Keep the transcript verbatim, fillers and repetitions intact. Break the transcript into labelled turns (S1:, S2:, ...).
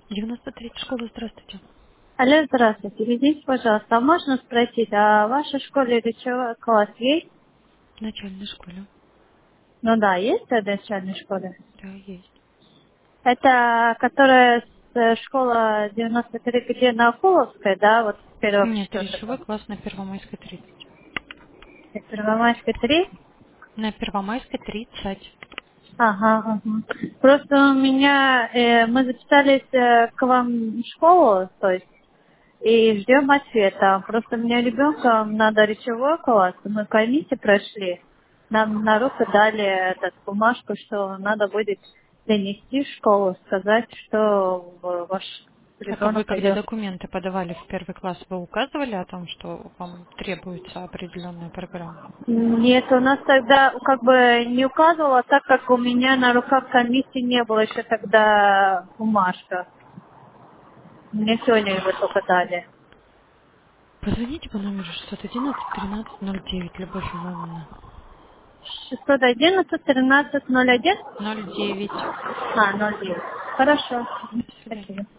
S1: девяносто три школа, здравствуйте.
S2: Алло, здравствуйте. Извините, пожалуйста, а можно спросить, а в вашей школе речевой класс есть?
S1: В начальной школе.
S2: Ну да, есть в начальной школе.
S1: Да, есть.
S2: Это которая с э, школа девяносто три, где на Акуловской, да, вот с первого по
S1: Нет,
S2: четвертый
S1: речевой
S2: класс.
S1: класс на Первомайской тридцать.
S2: И Первомайской три?
S1: На Первомайской тридцать.
S2: Ага, ага. Просто у меня, э, мы записались э, к вам в школу, то есть, и ждем ответа. Просто у меня ребенка надо речевой класс, мы комиссию прошли. Нам на руку дали этот бумажку, что надо будет донести в школу, сказать, что в- ваш
S1: А вы,
S2: ребенок
S1: когда
S2: пойдет.
S1: документы подавали в первый класс, вы указывали о том, что вам требуется определенная программа?
S2: Нет, у нас тогда как бы не указывала, так как у меня на руках комиссии не было еще тогда бумажка. Мне сегодня его только дали.
S1: Позвоните по номеру шестьсот одиннадцать тринадцать ноль девять, Любовь Ивановна.
S2: шестьсот одиннадцать тринадцать ноль один?
S1: Ноль девять.
S2: А, ноль девять. Хорошо.
S1: До свидания.
S2: Спасибо.